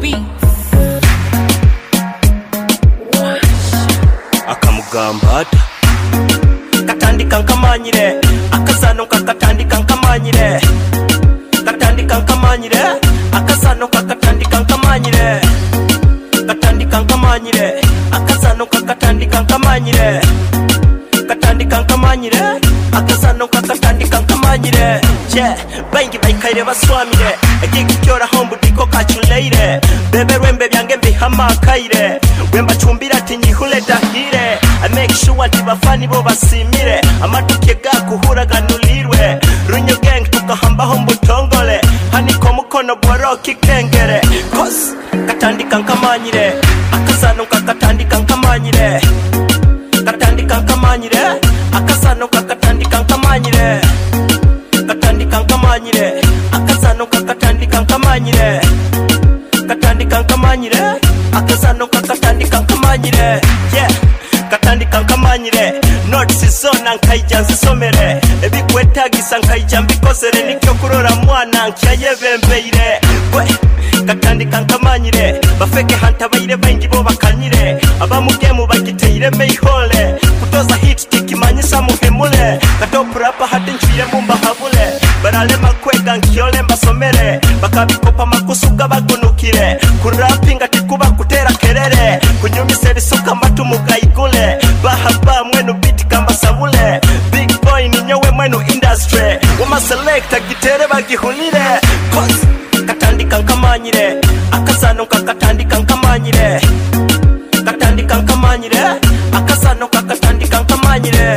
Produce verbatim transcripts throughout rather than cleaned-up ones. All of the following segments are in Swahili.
beats. Akamugambata katandika nkamanyire akasano kakatandika nkamanyire katandika nkamanyire akasano kakatandika nkamanyire katandika nkamanyire akasano kakatandika nkamanyire katandika nkamanyire akasano kakatandika nkamanyire je bangi bayikaire baswamire egiki kyora hombu diko kachuleire bebe rembe byange mbihama kaire wemba chumbira tinyihule dahire I make sure tibafani bo basimire amatuke gakuhura ganulirwe runyo gang tukahamba hombu tongole haniko mukono boroki kengere kos katandika nkamanyire akasano kakatandika nkamanyire katandika nkamanyire akasano kakatandika nkamanyire katandika nkamanyire akasano kakatandika nkamanyire katandika nkamanyire akasano kakatandika nkamanyire yeah katandika nkamanyire notes zona nkaija nzisomere ebikwetagisa nkaija mbikosere nikyo kurora mwana nkyayebembeire we katandika nkamanyire bafeke hanta bayire bangi bo bakanyire abamugemu bagiteire meihole kutoza hit tikimanyisa muhemule katop rapa hati nchire mumba habule barale makwega nkyole mbasomere bakabikopa makusuga bagunukire kurapinga tikuba kutera kerere kunyumise bisoka matu mugayigule bahaba mwenu beat kamba sabule big boy ni nyowe mwenu industry wama selecta gitere bagihulire cause katandika nkamanyire akasano kakatandika nkamanyire katandika nkamanyire akasano kakatandika nkamanyire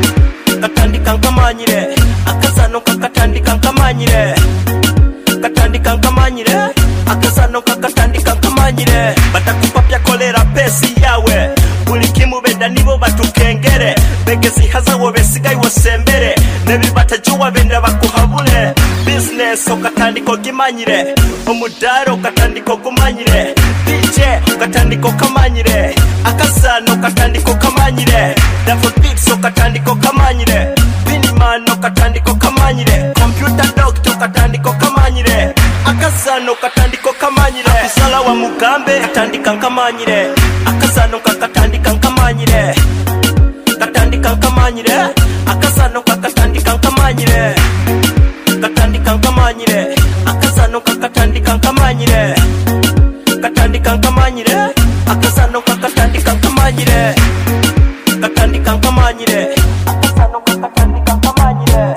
katandika nkamanyire akasano kakatandika nkamanyire katandika nkamanyire akasano kakatandika nkamanyire batakupapya kolera pesi yawe bulikimu benda nibo batukengere begezi hazawo besigayi wosembere nebibatajuwa benda bakuhabule business okatandiko gimanyire omudaro okatandiko gumanyire D J okatandiko kamanyire akasano okatandiko kamanyire Davo Beats okatandiko kamanyire Biniman okatandiko kamanyire Computer Doctor okatandiko kamanyire akasano okatandiko kamanyire Afisala wa Mugambe katandika kamanyire akasano kakatandika kamanyire katandika kamanyire akasano kakatandika kamanyire katandika kamanyire akasano kakatandika kamanyire katandika kamanyire akasano kakatandika kamanyire katandika kamanyire akasano kakatandika kamanyire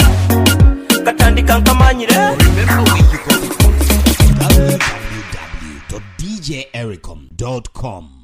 katandika kamanyire. Remember where you go from w w w dot d j ericom dot com.